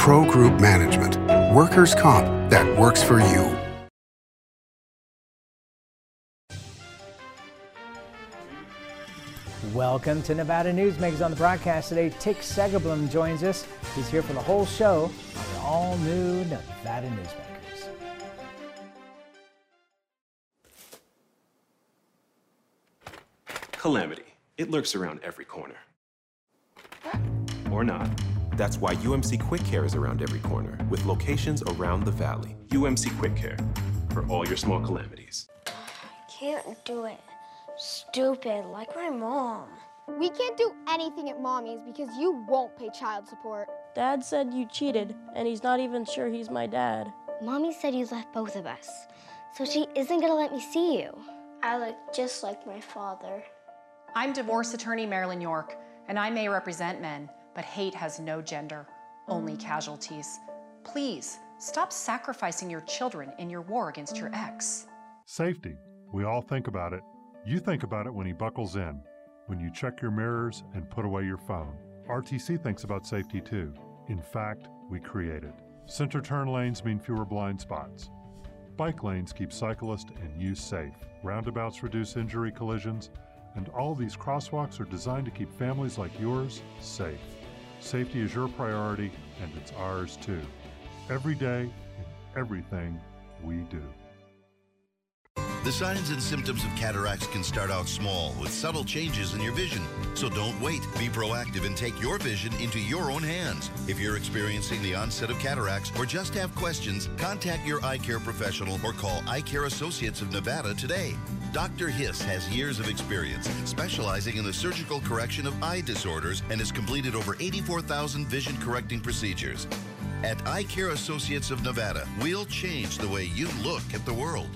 Pro Group Management. Workers' comp that works for you. Welcome to Nevada Newsmakers. On the broadcast today, Tick Segerblom joins us. He's here for the whole show on the all-new Nevada Newsmakers. Calamity. It lurks around every corner. Or not. That's why UMC Quick Care is around every corner, with locations around the valley. UMC Quick Care, for all your small calamities. I can't do it. Stupid, like my mom. We can't do anything at Mommy's because you won't pay child support. Dad said you cheated, and he's not even sure he's my dad. Mommy said you left both of us, so she isn't gonna let me see you. I look just like my father. I'm divorce attorney Marilyn York, and I may represent men, but hate has no gender, only casualties. Please, stop sacrificing your children in your war against your ex. Safety. We all think about it. You think about it when he buckles in, when you check your mirrors and put away your phone. RTC thinks about safety too. In fact, we create it. Center turn lanes mean fewer blind spots. Bike lanes keep cyclists and you safe. Roundabouts reduce injury collisions, and all these crosswalks are designed to keep families like yours safe. Safety is your priority, and it's ours too. Every day, in everything we do. The signs and symptoms of cataracts can start out small with subtle changes in your vision. So don't wait. Be proactive and take your vision into your own hands. If you're experiencing the onset of cataracts or just have questions, contact your eye care professional or call Eye Care Associates of Nevada today. Dr. Hiss has years of experience specializing in the surgical correction of eye disorders and has completed over 84,000 vision correcting procedures. At Eye Care Associates of Nevada, we'll change the way you look at the world.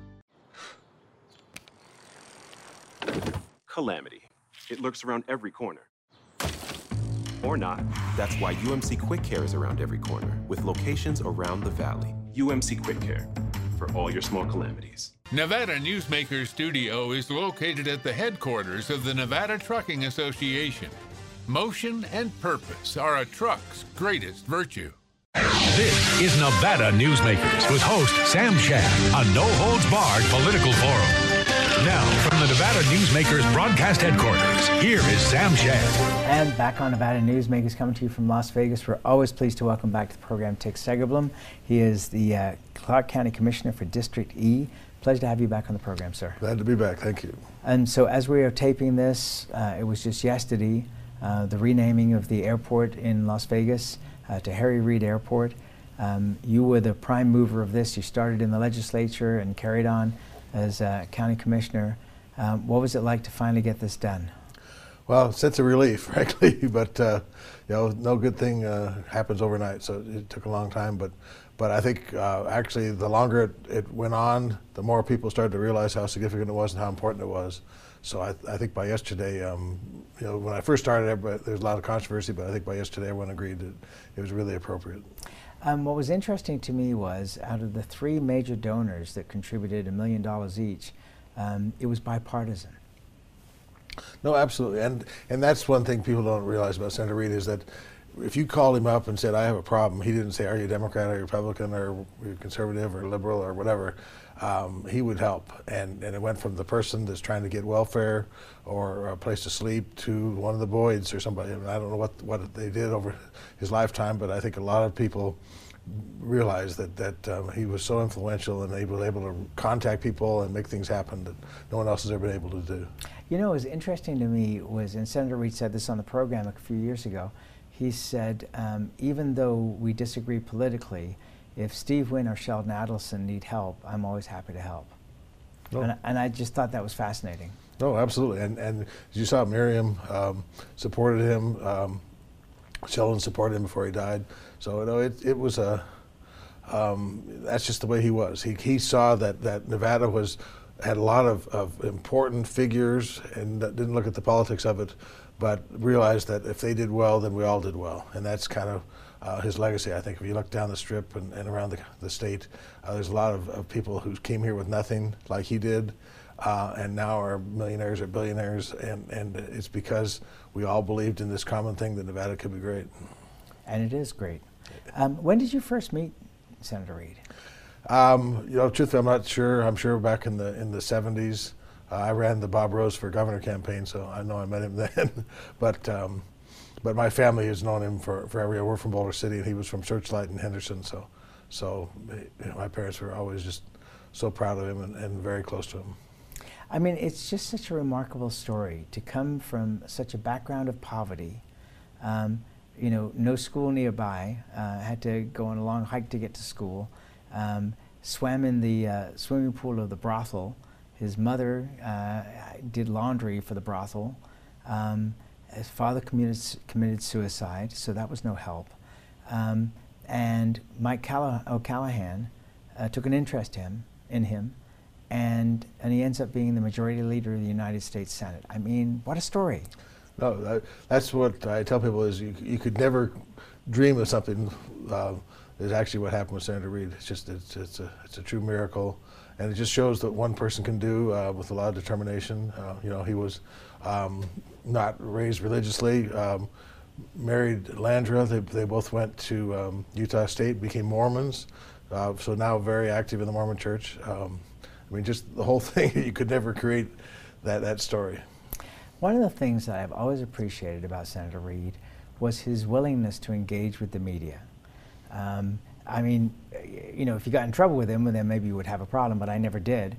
Calamity. It lurks around every corner. Or not. That's why UMC Quick Care is around every corner, with locations around the valley. UMC Quick Care, for all your small calamities. Nevada Newsmakers Studio is located at the headquarters of the Nevada Trucking Association. Motion and purpose are a truck's greatest virtue. This is Nevada Newsmakers with host Sam Shad, a no-holds-barred political forum. Now, from the Nevada Newsmakers broadcast headquarters, here is Sam Shad. And back on Nevada Newsmakers, coming to you from Las Vegas. We're always pleased to welcome back to the program Tick Segerblom. He is the Clark County Commissioner for District E. Pleasure to have you back on the program, sir. Glad to be back, thank you. And so as we are taping this, it was just yesterday, the renaming of the airport in Las Vegas to Harry Reid Airport. You were the prime mover of this. You started in the legislature and carried on as county commissioner. What was it like to finally get this done? Well, a sense of relief, frankly, but you know, no good thing happens overnight, so it took a long time. But I think actually the longer it went on, the more people started to realize how significant it was and how important it was. So I think by yesterday, you know, when I first started, there was a lot of controversy, but I think by yesterday everyone agreed that it was really appropriate. What was interesting to me was, out of the three major donors that contributed $1 million each, it was bipartisan. No, absolutely, and that's one thing people don't realize about Senator Reid is that if you called him up and said, I have a problem, he didn't say, are you a Democrat or Republican or conservative or liberal or whatever. He would help, and it went from the person that's trying to get welfare or a place to sleep to one of the Boyds or somebody. I mean, I don't know what they did over his lifetime, but I think a lot of people realized that he was so influential and able to contact people and make things happen that no one else has ever been able to do. You know, what was interesting to me was, and Senator Reid said this on the program a few years ago, he said, even though we disagree politically, if Steve Wynn or Sheldon Adelson need help, I'm always happy to help. Oh. And I just thought that was fascinating. No, absolutely. And as you saw, Miriam supported him. Sheldon supported him before he died. So you know, it was a, that's just the way he was. He saw that Nevada had a lot of important figures and didn't look at the politics of it, but realized that if they did well, then we all did well. And that's kind of his legacy, I think. If you look down the strip and around the state, there's a lot of people who came here with nothing like he did, and now are millionaires or billionaires, and it's because we all believed in this common thing that Nevada could be great. And it is great. When did you first meet Senator Reed? Truthfully, I'm not sure. I'm sure back in the 70s. I ran the Bob Rose for Governor campaign, so I know I met him then. But my family has known him forever. We're from Boulder City, and he was from Searchlight and Henderson. So my parents were always just so proud of him and very close to him. I mean, it's just such a remarkable story to come from such a background of poverty. No school nearby. Had to go on a long hike to get to school. Swam in the swimming pool of the brothel. His mother did laundry for the brothel. His father committed suicide, so that was no help. And Mike O'Callaghan took an interest in him, and he ends up being the majority leader of the United States Senate. I mean, what a story. No, that's what I tell people is you could never dream of something is actually what happened with Senator Reed. It's just it's a true miracle, and it just shows that one person can do with a lot of determination. He was not raised religiously, married Landra. They both went to Utah State, became Mormons, so now very active in the Mormon Church. I mean, just the whole thing. You could never create that story. One of the things that I've always appreciated about Senator Reed was his willingness to engage with the media. I mean, if you got in trouble with him, well, then maybe you would have a problem, but I never did.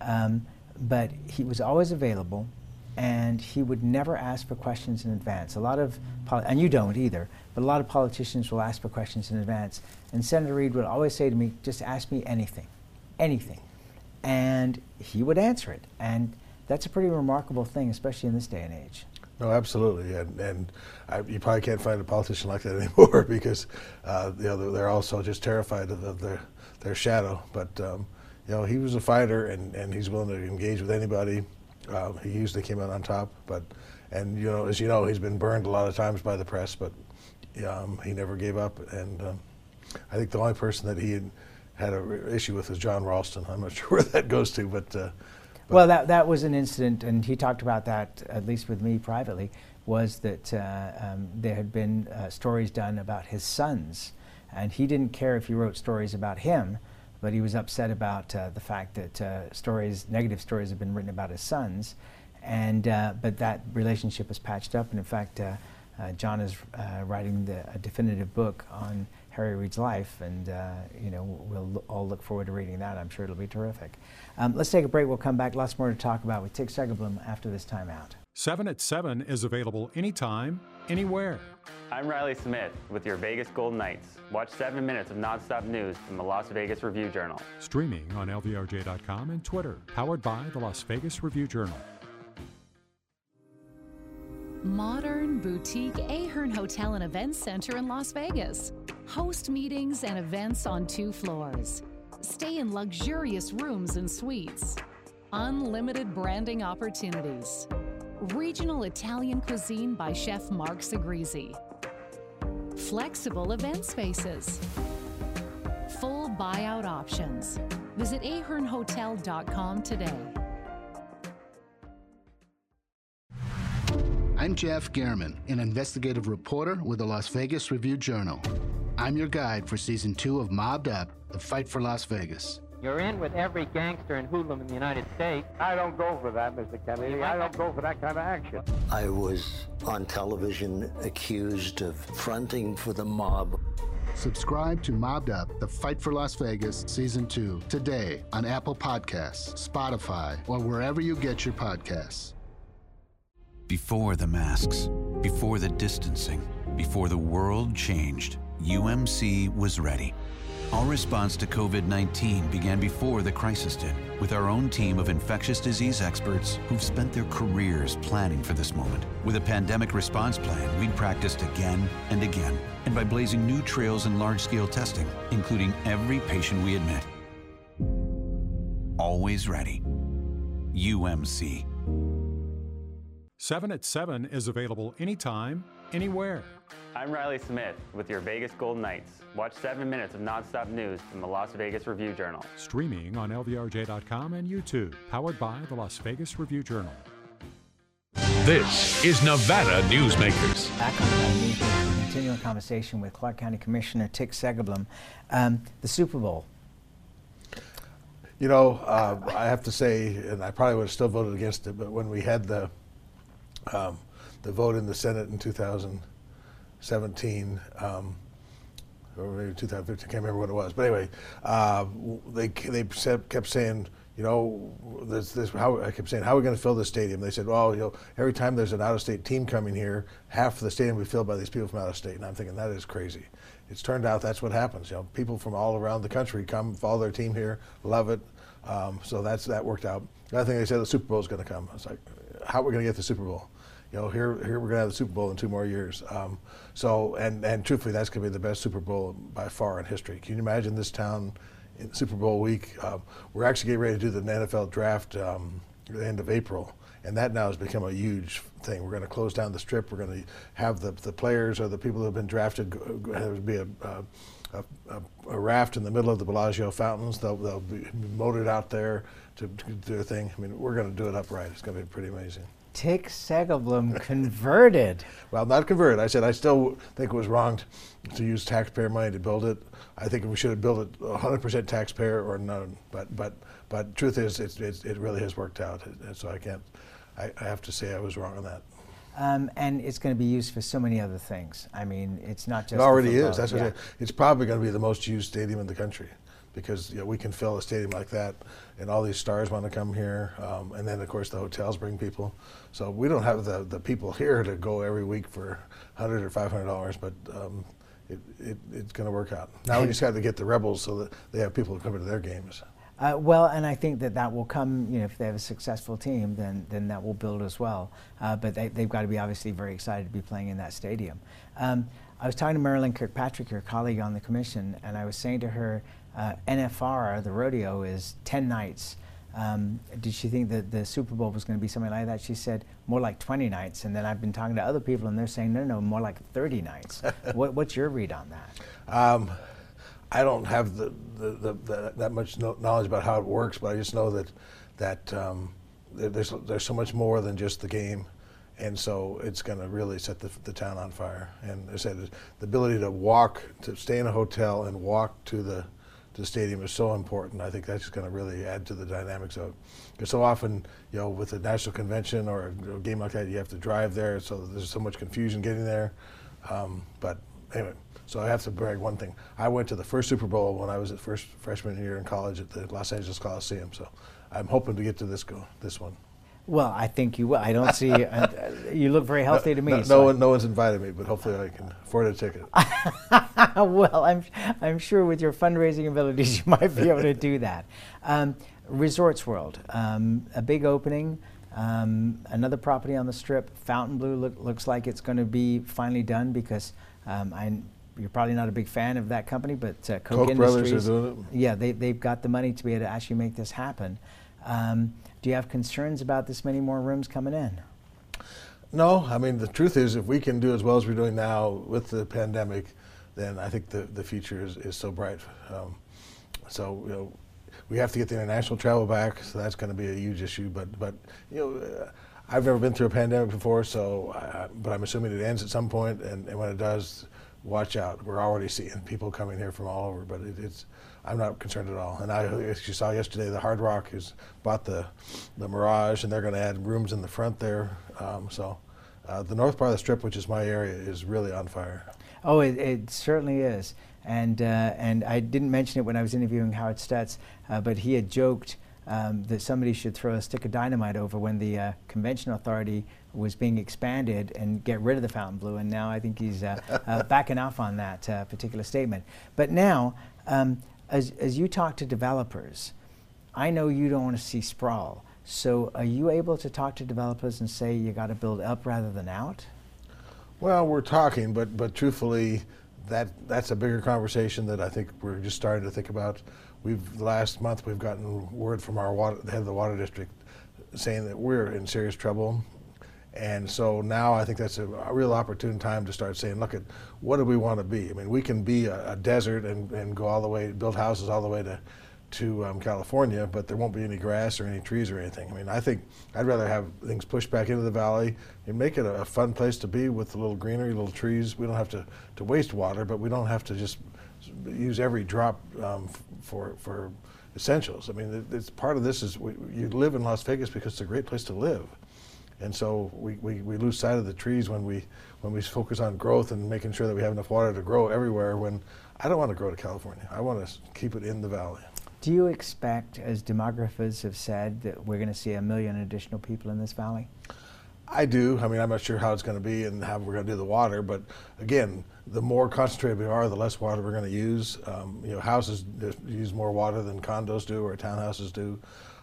But he was always available, and he would never ask for questions in advance. A lot of, and you don't either, but a lot of politicians will ask for questions in advance. And Senator Reed would always say to me, just ask me anything, anything. And he would answer it. And that's a pretty remarkable thing, especially in this day and age. No, absolutely, and you probably can't find a politician like that anymore because they're also just terrified of their shadow. But he was a fighter, and he's willing to engage with anybody. He usually came out on top, as you know, he's been burned a lot of times by the press, but he never gave up. And I think the only person that he had an issue with is John Ralston. I'm not sure where that goes to, but. Well, that was an incident, and he talked about that, at least with me privately, was that there had been stories done about his sons, and he didn't care if you wrote stories about him, but he was upset about the fact that negative stories had been written about his sons, and but that relationship was patched up, and in fact, John is writing a definitive book on Harry Reid's life, and we'll all look forward to reading that. I'm sure it'll be terrific. Let's take a break. We'll come back. Lots more to talk about with Tig Segerblom after this timeout. 7 at 7 is available anytime, anywhere. I'm Riley Smith with your Vegas Golden Knights. Watch 7 minutes of nonstop news from the Las Vegas Review-Journal. Streaming on LVRJ.com and Twitter. Powered by the Las Vegas Review-Journal. Modern boutique Ahern Hotel and Events Center in Las Vegas. Host meetings and events on 2 floors. Stay in luxurious rooms and suites. Unlimited branding opportunities. Regional Italian cuisine by Chef Mark Segrisi. Flexible event spaces. Full buyout options. Visit ahernhotel.com today. I'm Jeff Gehrman, an investigative reporter with the Las Vegas Review-Journal. I'm your guide for Season 2 of Mobbed Up, The Fight for Las Vegas. You're in with every gangster and hoodlum in the United States. I don't go for that, Mr. Kennedy. I don't go for that kind of action. I was on television accused of fronting for the mob. Subscribe to Mobbed Up, The Fight for Las Vegas, Season 2, today on Apple Podcasts, Spotify, or wherever you get your podcasts. Before the masks, before the distancing, before the world changed, UMC was ready. Our response to COVID-19 began before the crisis did, with our own team of infectious disease experts who've spent their careers planning for this moment. With a pandemic response plan, we'd practiced again and again, and by blazing new trails in large-scale testing, including every patient we admit. Always ready. UMC. 7 at 7 is available anytime, anywhere. I'm Riley Smith with your Vegas Golden Knights. Watch 7 minutes of nonstop news from the Las Vegas Review-Journal. Streaming on LVRJ.com and YouTube. Powered by the Las Vegas Review-Journal. The This is Nevada Newsmakers. Back on the Newsmakers, continuing conversation with Clark County Commissioner Tick Segerblom. The Super Bowl. You know, I have to say, and I probably would have still voted against it, but when we had the vote in the Senate in 2017, or maybe 2015, I can't remember what it was. But anyway, they kept saying, you know, I kept saying, how are we going to fill this stadium? They said, well, you know, every time there's an out-of-state team coming here, half of the stadium will be filled by these people from out of state. And I'm thinking, that is crazy. It's turned out that's what happens. You know, people from all around the country come, follow their team here, love it. So that worked out. The other thing, they said the Super Bowl is going to come. I was like, how are we going to get the Super Bowl? You know, here we're going to have the Super Bowl in 2 more years. And truthfully, that's going to be the best Super Bowl by far in history. Can you imagine this town in Super Bowl week? We're actually getting ready to do the NFL draft at the end of April, and that now has become a huge thing. We're going to close down the strip. We're going to have the players or the people who have been drafted. There will be a raft in the middle of the Bellagio fountains. They'll be motored out there to do their thing. I mean, we're going to do it upright. It's going to be pretty amazing. Tick Segerblom converted. Well, not converted. I said I still think it was wrong to use taxpayer money to build it. I think we should have built it 100% taxpayer or none. But truth is, it really has worked out. And so I have to say I was wrong on that. And it's going to be used for so many other things. I mean, it's not just. It already is. That's what it's probably going to be the most used stadium in the country, because you know, we can fill a stadium like that, and all these stars want to come here, and then of course the hotels bring people. So we don't have the people here to go every week for $100 or $500, but it's going to work out. Now we just have to get the Rebels so that they have people who come to their games. Well, and I think that will come, you know, if they have a successful team, then that will build as well. But they've got to be obviously very excited to be playing in that stadium. I was talking to Marilyn Kirkpatrick, your colleague on the commission, and I was saying to her, NFR, the rodeo, is 10 nights. Did she think that the Super Bowl was going to be something like that? She said more like 20 nights. And then I've been talking to other people, and they're saying, no, more like 30 nights. What's your read on that? I don't have that much knowledge about how it works, but I just know that there's so much more than just the game, and so it's going to really set the town on fire. And I said the ability to stay in a hotel and walk to the stadium is so important. I think that's just going to really add to the dynamics of it. Because so often, you know, with a national convention or a game like that, you have to drive there, so there's so much confusion getting there. But anyway. So I have to brag one thing. I went to the first Super Bowl when I was freshman year in college at the Los Angeles Coliseum. So I'm hoping to get to this one. Well, I think you will. I don't see you look very healthy to me. No one's invited me, but hopefully I can afford a ticket. Well, I'm sure with your fundraising abilities you might be able to do that. Resorts World, a big opening. Another property on the Strip, Fontainebleau, looks like it's going to be finally done, because you're probably not a big fan of that company, but Koch Industries, Brothers are doing it. Yeah, they've got the money to be able to actually make this happen. Do you have concerns about this many more rooms coming in? No, I mean, the truth is, if we can do as well as we're doing now with the pandemic, then I think the future is so bright. So, you know, we have to get the international travel back, so that's going to be a huge issue. But you know, I've never been through a pandemic before, but I'm assuming it ends at some point, and when it does, watch out. We're already seeing people coming here from all over, but I'm not concerned at all. And as you saw yesterday, the Hard Rock has bought the Mirage, and they're going to add rooms in the front there. The north part of the Strip, which is my area, is really on fire. Oh, it certainly is. And I didn't mention it when I was interviewing Howard Stutz, but he had joked that somebody should throw a stick of dynamite over when the Convention Authority was being expanded and get rid of the Fontainebleau, and now I think he's backing off on that particular statement. But now, as you talk to developers, I know you don't want to see sprawl, so are you able to talk to developers and say you got to build up rather than out? Well, we're talking, but truthfully, that's a bigger conversation that I think we're just starting to think about. Last month we've gotten word from the head of the water district saying that we're in serious trouble. And so now I think that's a real opportune time to start saying, look, what do we want to be? I mean, we can be a desert and go all the way, build houses all the way to California, but there won't be any grass or any trees or anything. I mean, I think I'd rather have things pushed back into the valley and make it a fun place to be with a little greenery, little trees. We don't have to waste water, but we don't have to just use every drop for essentials. I mean, it's part of this is you live in Las Vegas because it's a great place to live. And so we lose sight of the trees when we focus on growth and making sure that we have enough water to grow everywhere, when I don't want to grow to California. I want to keep it in the valley. Do you expect, as demographers have said, that we're going to see 1 million additional people in this valley? I do. I mean, I'm not sure how it's going to be and how we're going to do the water, but again, the more concentrated we are, the less water we're going to use. Houses use more water than condos do or townhouses do.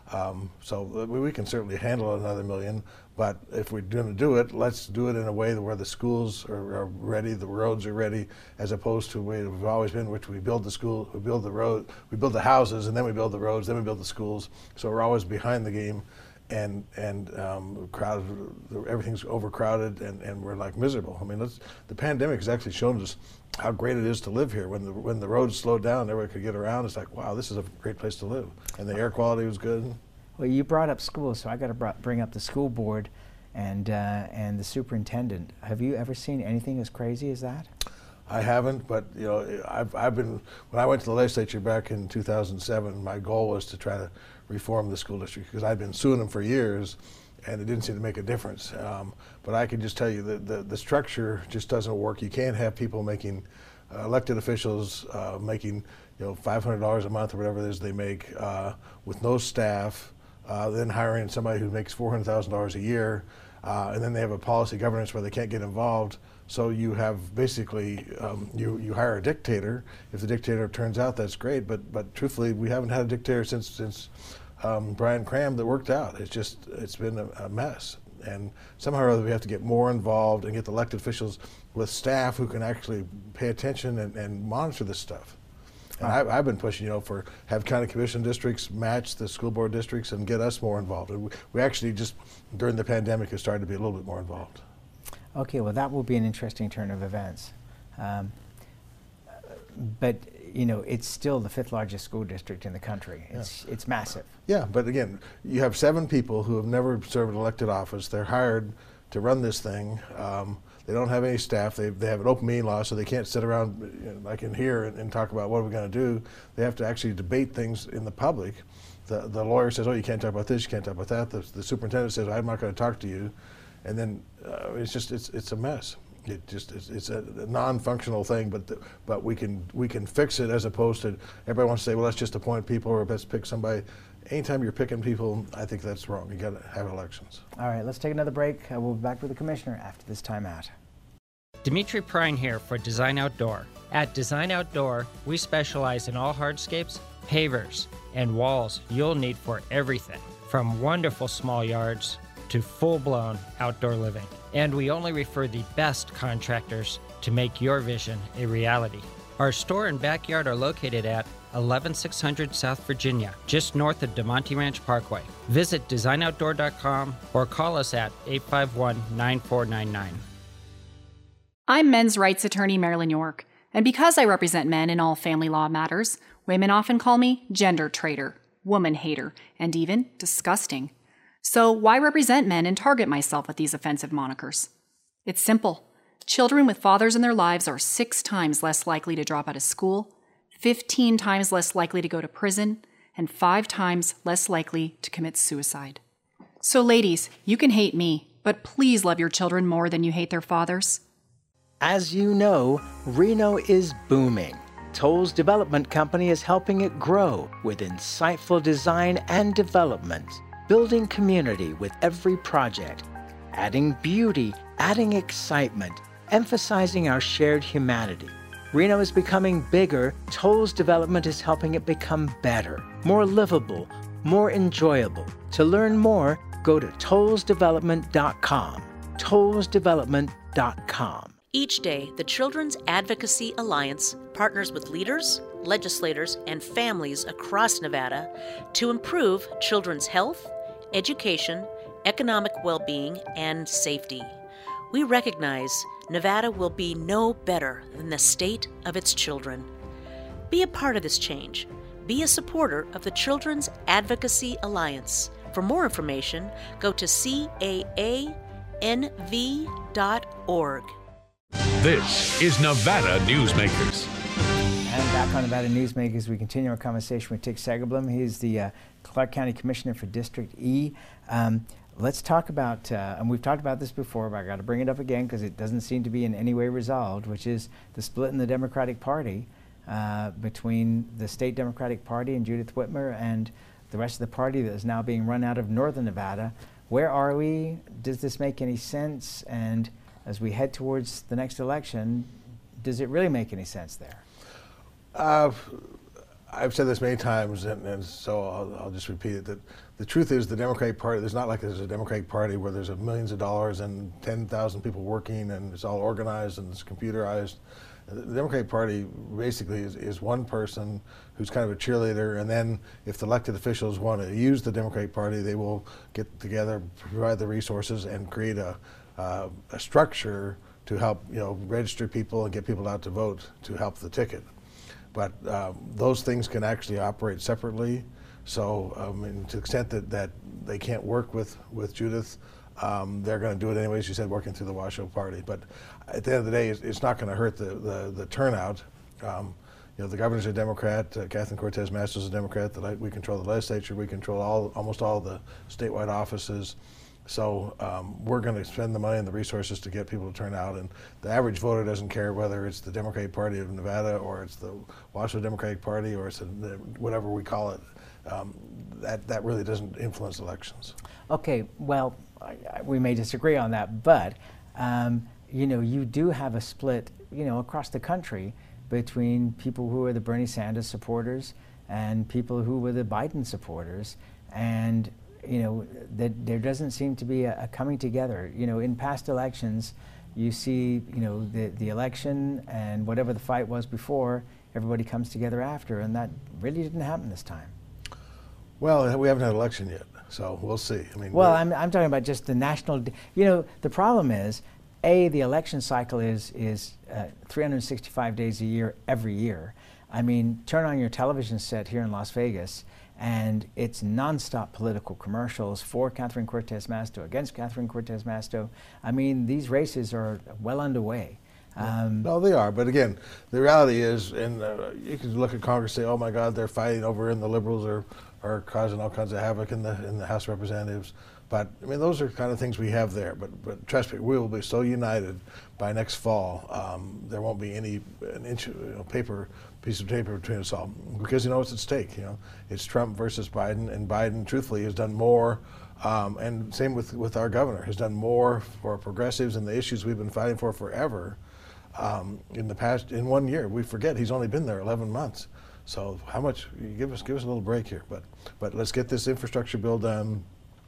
So we can certainly handle another 1 million, but if we're going to do it, let's do it in a way where the schools are ready, the roads are ready, as opposed to the way we've always been, which we build the school, we build the road, we build the houses, and then we build the roads, then we build the schools. So we're always behind the game, and crowded, everything's overcrowded, and we're like miserable. I mean, the pandemic has actually shown us how great it is to live here. When the roads slowed down, everybody could get around. It's like, wow, this is a great place to live, and the air quality was good. Well, you brought up schools, so I got to bring up the school board and the superintendent. Have you ever seen anything as crazy as that? I haven't, but I've been, when I went to the legislature back in 2007, my goal was to try to reform the school district, because I'd been suing them for years and it didn't seem to make a difference. But I can just tell you that the structure just doesn't work. You can't have people making, elected officials making $500 a month or whatever it is they make with no staff, then hiring somebody who makes $400,000 a year, and then they have a policy governance where they can't get involved. So you have basically, you hire a dictator. If the dictator turns out, that's great, but truthfully, we haven't had a dictator since Brian Cram that worked out. It's been a mess. And somehow or other we have to get more involved and get the elected officials with staff who can actually pay attention and monitor this stuff. And I've been pushing, for have county commission districts match the school board districts and get us more involved. And we actually just, during the pandemic, have started to be a little bit more involved. Okay, well, that will be an interesting turn of events. But, it's still the 5th largest school district in the country. It's massive. Yeah, but again, you have 7 people who have never served an elected office. They're hired to run this thing. They don't have any staff. They have an open meeting law, so they can't sit around like in here and talk about what we're going to do. They have to actually debate things in the public. The lawyer says, oh, you can't talk about this, you can't talk about that. The superintendent says, I'm not going to talk to you. And then it's a mess. It's a non-functional thing, but we can fix it, as opposed to everybody wants to say, well, let's just appoint people or let's pick somebody. Anytime you're picking people, I think that's wrong. You got to have elections. All right, let's take another break. We'll be back with the commissioner after this timeout. Dimitri Prine here for Design Outdoor. At Design Outdoor, we specialize in all hardscapes, pavers, and walls you'll need for everything, from wonderful small yards to full-blown outdoor living. And we only refer the best contractors to make your vision a reality. Our store and backyard are located at 11600 South Virginia, just north of DeMonte Ranch Parkway. Visit designoutdoor.com or call us at 851-9499. I'm men's rights attorney Marilyn York, and because I represent men in all family law matters, women often call me gender traitor, woman hater, and even disgusting. So why represent men and target myself with these offensive monikers? It's simple. Children with fathers in their lives are 6 times less likely to drop out of school, 15 times less likely to go to prison, and 5 times less likely to commit suicide. So ladies, you can hate me, but please love your children more than you hate their fathers. As you know, Reno is booming. Toll's Development Company is helping it grow with insightful design and development, building community with every project, adding beauty, adding excitement, emphasizing our shared humanity. Reno is becoming bigger. Toll's Development is helping it become better, more livable, more enjoyable. To learn more, go to tollsdevelopment.com. tollsdevelopment.com. Each day, the Children's Advocacy Alliance partners with leaders, legislators, and families across Nevada to improve children's health, education, economic well-being, and safety. We recognize Nevada will be no better than the state of its children. Be a part of this change. Be a supporter of the Children's Advocacy Alliance. For more information, go to caanv.org. This is Nevada Newsmakers. And back on Nevada Newsmakers, we continue our conversation with Tick Segerblom. He's the Clark County Commissioner for District E. Let's talk about, and we've talked about this before, but I got to bring it up again because it doesn't seem to be in any way resolved, which is the split in the Democratic Party between the State Democratic Party and Judith Whitmer and the rest of the party that is now being run out of Northern Nevada. Where are we? Does this make any sense? And as we head towards the next election, does it really make any sense there? I've said this many times, and so I'll just repeat it, that the truth is the Democratic Party, there's not like there's a Democratic Party where there's millions of dollars and 10,000 people working and it's all organized and it's computerized. The Democratic Party basically is one person who's kind of a cheerleader, and then if the elected officials want to use the Democratic Party, they will get together, provide the resources, and create a structure to help register people and get people out to vote to help the ticket. But those things can actually operate separately. So to the extent that they can't work with Judith, they're going to do it anyway, as you said, working through the Washoe Party. But at the end of the day, it's not going to hurt the turnout. The governor's a Democrat, Catherine Cortez Masto is a Democrat. We control the legislature, we control almost all the statewide offices. So we're going to spend the money and the resources to get people to turn out, and the average voter doesn't care whether it's the Democratic Party of Nevada or it's the Washoe Democratic Party or it's whatever we call it. That really doesn't influence elections. Okay, well, we may disagree on that, but you do have a split, across the country between people who are the Bernie Sanders supporters and people who were the Biden supporters, and that there doesn't seem to be a coming together. In past elections, you see, the election and whatever the fight was before, everybody comes together after, and that really didn't happen this time. Well, we haven't had an election yet, so we'll see. Well, I'm talking about just the national. The problem is, the election cycle is 365 days a year, every year. Turn on your television set here in Las Vegas, and it's nonstop political commercials for Catherine Cortez Masto, against Catherine Cortez Masto. These races are well underway. No, they are. But again, the reality is, and you can look at Congress and say, oh my God, they're fighting over, and the liberals are causing all kinds of havoc in the House of Representatives. But those are kind of things we have there. But trust me, we will be so united by next fall. There won't be an inch piece of paper between us all, because what's at stake. It's Trump versus Biden, and Biden, truthfully, has done more. And same with our governor, has done more for progressives and the issues we've been fighting for forever. In 1 year, we forget he's only been there 11 months. So how much? Give us a little break here. But let's get this infrastructure bill done.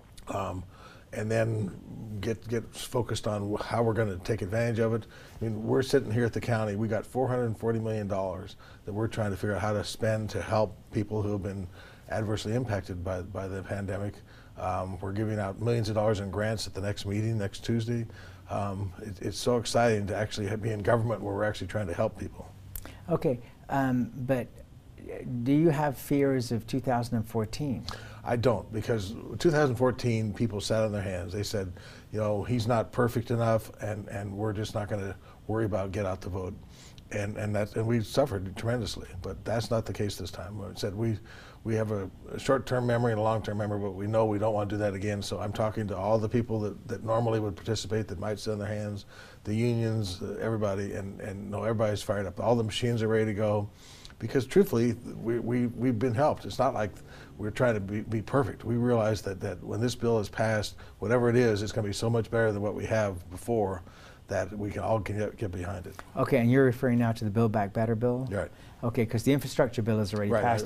And then get focused on how we're going to take advantage of it. We're sitting here at the county. We got $440 million that we're trying to figure out how to spend to help people who have been adversely impacted by the pandemic. We're giving out millions of dollars in grants at the next meeting next Tuesday. It's so exciting to actually be in government where we're actually trying to help people. Okay, but do you have fears of 2014? I don't, because 2014 people sat on their hands. They said, he's not perfect enough, and we're just not going to worry about get out the vote, and we suffered tremendously. But that's not the case this time. I said we have a short-term memory and a long-term memory, but we know we don't want to do that again. So I'm talking to all the people that normally would participate that might sit on their hands, the unions, everybody, and no, everybody's fired up. All the machines are ready to go. Because truthfully, we've been helped. It's not like we're trying to be perfect. We realize that when this bill is passed, whatever it is, it's going to be so much better than what we have before, that we can all get behind it. Okay, and you're referring now to the Build Back Better bill? Right. Okay, because the infrastructure bill is already passed.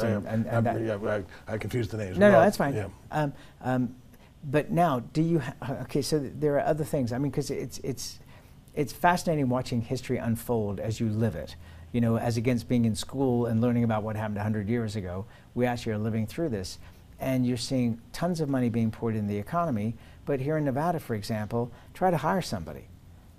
I confused the names. No, that's fine. Yeah. But now, do you? Okay, so there are other things. Because it's fascinating watching history unfold as you live it. As against being in school and learning about what happened 100 years ago, we actually are living through this. And you're seeing tons of money being poured in the economy, but here in Nevada, for example, try to hire somebody.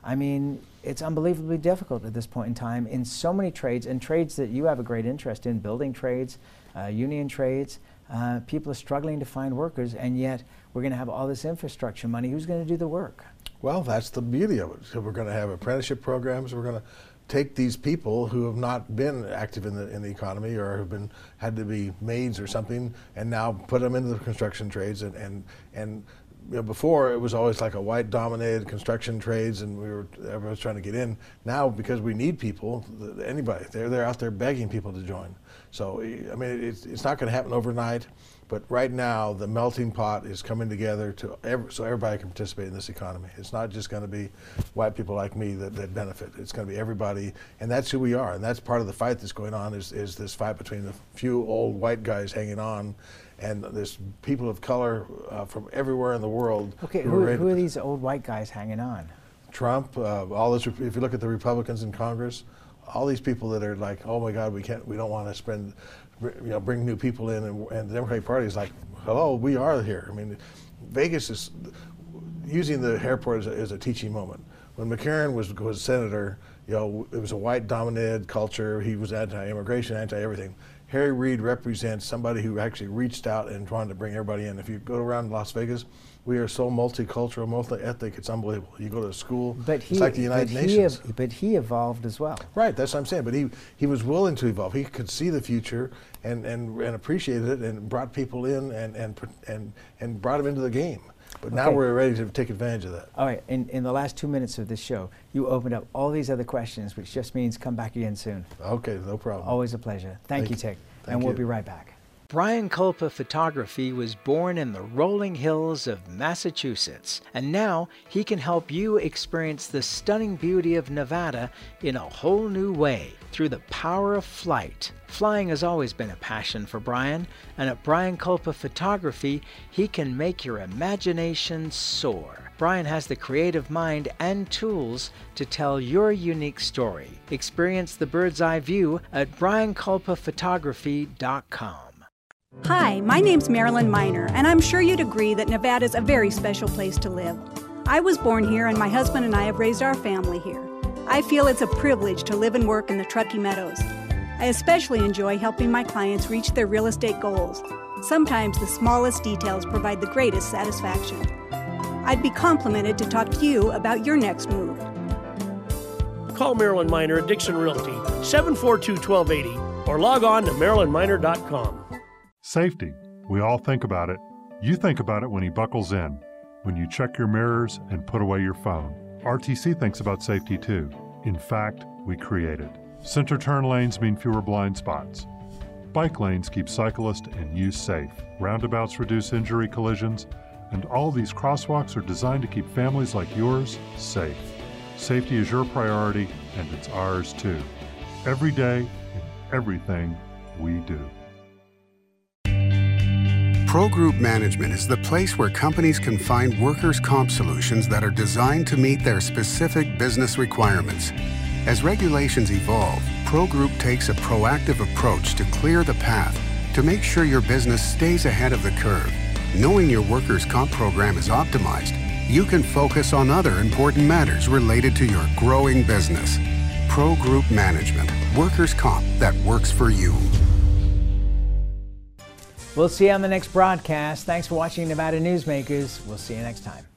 I mean, it's unbelievably difficult at this point in time in so many trades, and trades that you have a great interest in, building trades, union trades. People are struggling to find workers, and yet we're going to have all this infrastructure money. Who's going to do the work? Well, that's the beauty of it. So we're going to have apprenticeship programs. We're going to take these people who have not been active in the economy or have had to be maids or something, and now put them into the construction trades. And you know, before it was always like a white-dominated construction trades, and everyone was trying to get in. Now, because we need people, anybody, they're out there begging people to join. So I mean, it's not going to happen overnight. But right now, the melting pot is coming together so everybody can participate in this economy. It's not just going to be white people like me that benefit. It's going to be everybody, and that's who we are. And that's part of the fight that's going on is this fight between the few old white guys hanging on and there's people of color from everywhere in the world. Okay, who are these old white guys hanging on? Trump, all this. If you look at the Republicans in Congress, all these people that are like, oh my God, we don't want to spend, bring new people in, and the Democratic Party is like, hello, we are here. I mean, Vegas is using the airport as a teaching moment. When McCarran was senator, it was a white-dominated culture. He was anti-immigration, anti-everything. Harry Reid represents somebody who actually reached out and wanted to bring everybody in. If you go around Las Vegas, we are so multicultural, multi-ethnic, it's unbelievable. You go to school, it's like the United Nations. But he evolved as well. Right, that's what I'm saying. But he was willing to evolve. He could see the future and appreciated it and brought people in and brought them into the game. But now we're ready to take advantage of that. All right, in the last 2 minutes of this show, you opened up all these other questions, which just means come back again soon. Okay, no problem. Always a pleasure. Thank you, Tig. And we'll be right back. Brian Kulpa Photography was born in the rolling hills of Massachusetts, and now he can help you experience the stunning beauty of Nevada in a whole new way through the power of flight. Flying has always been a passion for Brian, and at Brian Kulpa Photography, he can make your imagination soar. Brian has the creative mind and tools to tell your unique story. Experience the bird's eye view at briankulpaphotography.com. Hi, my name's Marilyn Miner, and I'm sure you'd agree that Nevada's a very special place to live. I was born here, and my husband and I have raised our family here. I feel it's a privilege to live and work in the Truckee Meadows. I especially enjoy helping my clients reach their real estate goals. Sometimes the smallest details provide the greatest satisfaction. I'd be complimented to talk to you about your next move. Call Marilyn Miner at Dixon Realty, 742-1280, or log on to marilynminer.com. Safety. We all think about it. You think about it when he buckles in, when you check your mirrors and put away your phone. RTC thinks about safety too. In fact, we create it. Center turn lanes mean fewer blind spots. Bike lanes keep cyclists and you safe. Roundabouts reduce injury collisions, and all these crosswalks are designed to keep families like yours safe. Safety is your priority, and it's ours too. Every day, in everything we do. Pro Group Management is the place where companies can find workers' comp solutions that are designed to meet their specific business requirements. As regulations evolve, Pro Group takes a proactive approach to clear the path to make sure your business stays ahead of the curve. Knowing your workers' comp program is optimized, you can focus on other important matters related to your growing business. Pro Group Management, workers' comp that works for you. We'll see you on the next broadcast. Thanks for watching Nevada Newsmakers. We'll see you next time.